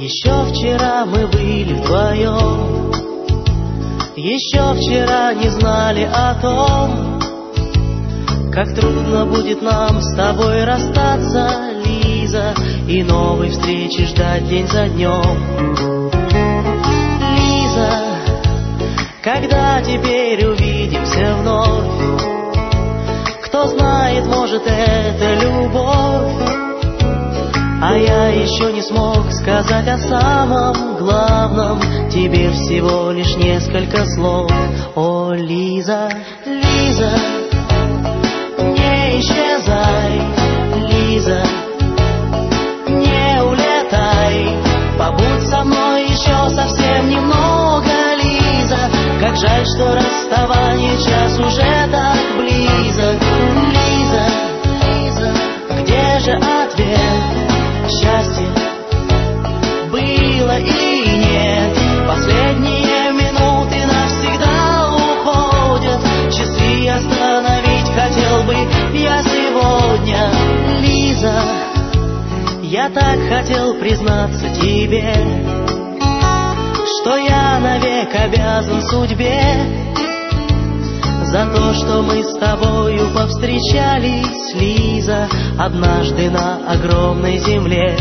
Еще вчера мы были вдвоем, еще вчера не знали о том, как трудно будет нам с тобой расстаться, Лиза, и новой встречи ждать день за днем. Лиза, когда теперь увидимся вновь? Кто знает, может, это любовь. А я еще не смог сказать о самом главном, тебе всего лишь несколько слов. О, Лиза, Лиза, не исчезай, Лиза, не улетай, побудь со мной еще совсем немного, Лиза. Как жаль, что расставание час уже так близок. Лиза, Лиза, где же ответ? Счастье было и нет. Последние минуты навсегда уходят. Часы остановить хотел бы я сегодня. Лиза, я так хотел признаться тебе, что я навек обязан судьбе за то, что мы с тобою повстречались, Лиза, однажды на огромной земле.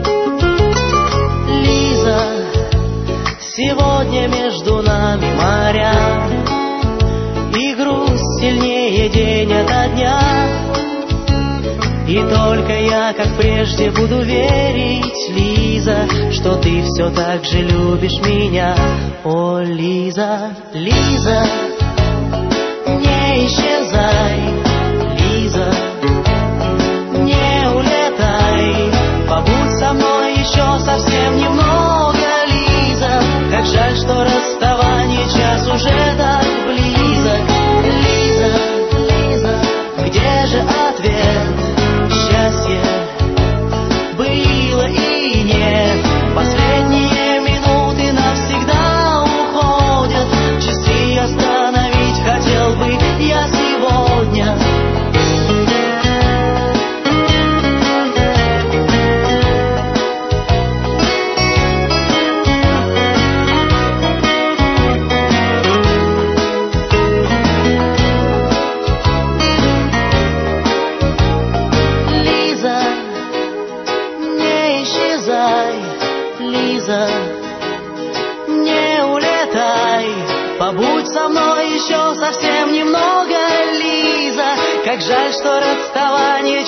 Лиза, сегодня между нами моря, и грусть сильнее день ото дня. И только я, как прежде, буду верить, Лиза, что ты все так же любишь меня. О, Лиза, Лиза, не исчезай, Лиза, не улетай, побудь со мной еще совсем немного, Лиза. Как жаль, что расставание час уже так близок. Лиза, Лиза, где же ответ? Счастье было и нет. Последние минуты навсегда уходят. Часы остановить хотел бы я сегодня. Лиза, не исчезай, Лиза, не улетай, побудь со мной еще совсем немного, Лиза. Как жаль, что расставание